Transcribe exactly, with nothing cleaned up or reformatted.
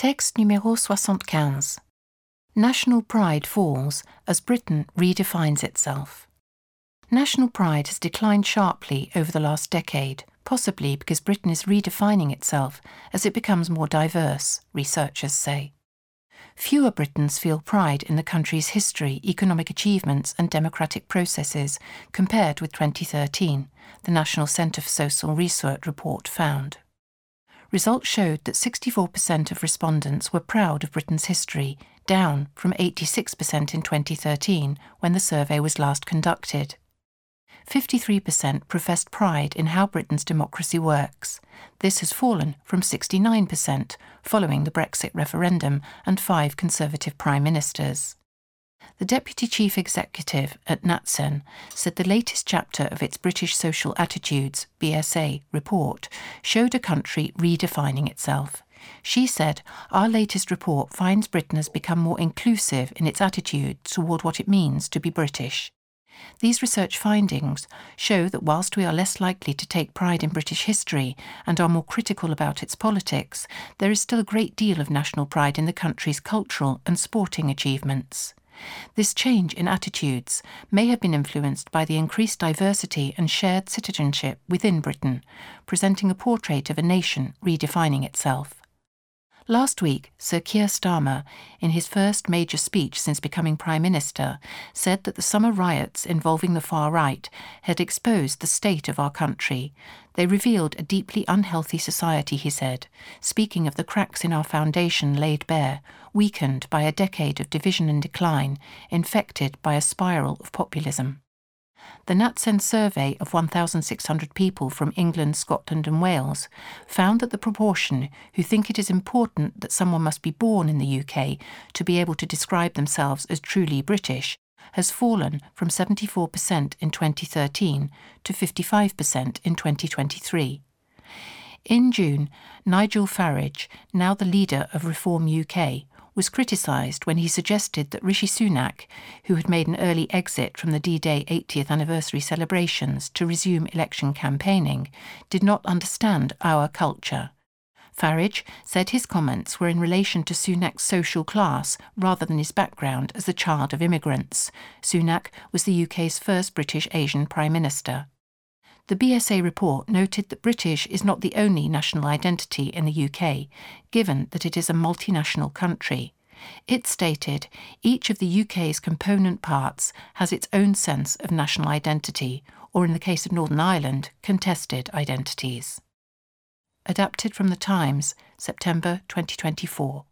Texte numéro soixante-quinze. National pride falls as Britain redefines itself. National pride has declined sharply over the last decade, possibly because Britain is redefining itself as it becomes more diverse, researchers say. Fewer Britons feel pride in the country's history, economic achievements and democratic processes compared with twenty thirteen, the National Centre for Social Research report found. Results showed that sixty-four percent of respondents were proud of Britain's history, down from eighty-six percent in twenty thirteen when the survey was last conducted. fifty-three percent professed pride in how Britain's democracy works. This has fallen from sixty-nine percent following the Brexit referendum and five Conservative prime ministers. The Deputy Chief Executive at NatCen said the latest chapter of its British Social Attitudes (B S A) report showed a country redefining itself. She said, "Our latest report finds Britain has become more inclusive in its attitude toward what it means to be British." These research findings show that whilst we are less likely to take pride in British history and are more critical about its politics, there is still a great deal of national pride in the country's cultural and sporting achievements. This change in attitudes may have been influenced by the increased diversity and shared citizenship within Britain, presenting a portrait of a nation redefining itself. Last week, Sir Keir Starmer, in his first major speech since becoming Prime Minister, said that the summer riots involving the far right had exposed the state of our country. They revealed a deeply unhealthy society, he said, speaking of the cracks in our foundation laid bare, weakened by a decade of division and decline, infected by a spiral of populism. The NatCen survey of one thousand six hundred people from England, Scotland and Wales found that the proportion who think it is important that someone must be born in the U K to be able to describe themselves as truly British has fallen from seventy-four percent in twenty thirteen to fifty-five percent in twenty twenty-three. In June, Nigel Farage, now the leader of Reform U K, was criticised when he suggested that Rishi Sunak, who had made an early exit from the D-Day eightieth anniversary celebrations to resume election campaigning, did not understand our culture. Farage said his comments were in relation to Sunak's social class rather than his background as the child of immigrants. Sunak was the U K's first British Asian Prime Minister. The B S A report noted that British is not the only national identity in the U K, given that it is a multinational country. It stated, each of the U K's component parts has its own sense of national identity, or in the case of Northern Ireland, contested identities. Adapted from The Times, September twenty twenty-four.